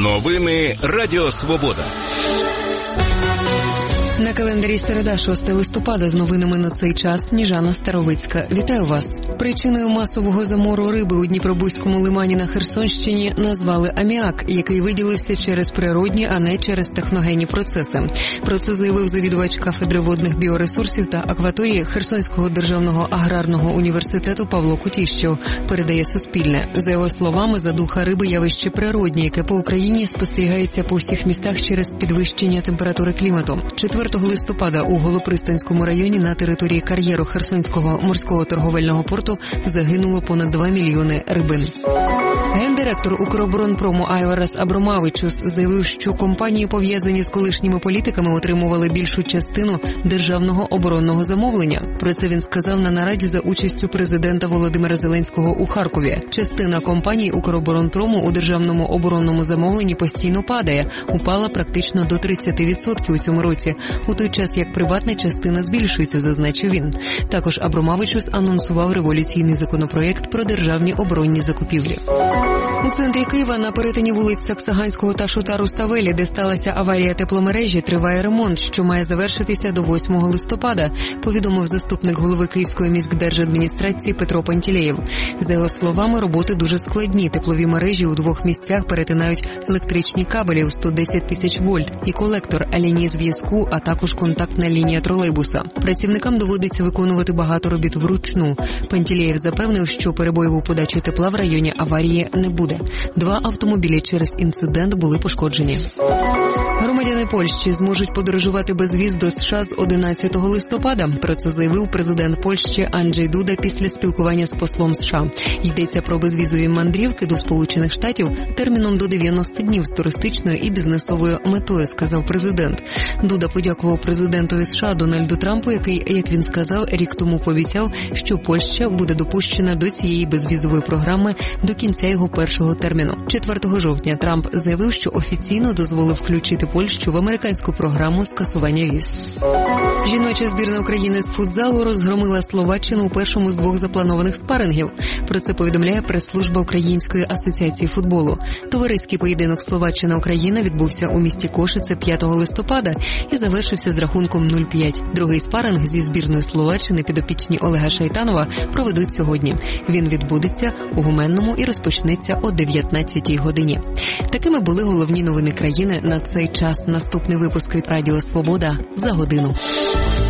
Новини Радіо Свобода. На календарі середа, 6 листопада, з новинами на цей час Сніжана Старовицька. Вітаю вас. Причиною масового замору риби у Дніпробузькому лимані на Херсонщині назвали аміак, який виділився через природні, а не через техногенні процеси. Про це заявив завідувач кафедри водних біоресурсів та акваторії Херсонського державного аграрного університету Павло Кутіщов, передає Суспільне. За його словами, задуха риби – явище природнє, яке по Україні спостерігається по всіх містах через підвищення температури клімату. 4 листопада у Голопристанському районі на території кар'єру Херсонського морського торговельного порту загинуло понад 2 мільйони рибин. Гендиректор Укроборонпрому Айварас Абромавичус заявив, що компанії, пов'язані з колишніми політиками, отримували більшу частину державного оборонного замовлення. Про це він сказав на нараді за участю президента Володимира Зеленського у Харкові. Частина компаній Укроборонпрому у державному оборонному замовленні постійно падає. Упала практично до 30% у цьому році, у той час як приватна частина збільшується, зазначив він. Також Абромавичус анонсував революційний законопроєкт про державні оборонні закупівлі. У центрі Києва на перетині вулиць Саксаганського та Шута-Руставелі, де сталася аварія тепломережі, триває ремонт, що має завершитися до 8 листопада, повідомив заступник голови Київської міськдержадміністрації Петро Пантілеєв. За його словами, роботи дуже складні. Теплові мережі у двох місцях перетинають електричні кабелі у 110 тисяч вольт і колектор, лінії зв'язку, а також контактна лінія тролейбуса. Працівникам доводиться виконувати багато робіт вручну. Пантілеєв запевнив, що перебоїв у подачі тепла в районі аварії не буде. 2 автомобілі через інцидент були пошкоджені. Громадяни Польщі зможуть подорожувати без віз до США з 11 листопада. Про це заявив президент Польщі Анджей Дуда після спілкування з послом США. Йдеться про безвізові мандрівки до Сполучених Штатів терміном до 90 днів з туристичною і бізнесовою метою, сказав президент. Дуда подякував президентові США Дональду Трампу, який, як він сказав, рік тому пообіцяв, що Польща буде допущена до цієї безвізової програми до кінця його першого терміну. 4 жовтня Трамп заявив, що офіційно дозволив включити Польщу в американську програму скасування віз. Жіноча збірна України з футзалу розгромила Словаччину у першому з 2 запланованих спарингів. Про це повідомляє прес-служба Української асоціації футболу. Товариський поєдинок Словаччина-Україна відбувся у місті Кошице 5 листопада і завершився з рахунком 0-5. Другий спаринг зі збірної Словаччини підопічні Олега Шайтанова проведуть сьогодні. Він відбудеться у Гуменному і розпочнеться о 19-й годині. Такими були головні новини країни на цей час. Наступний випуск від Радіо Свобода за годину.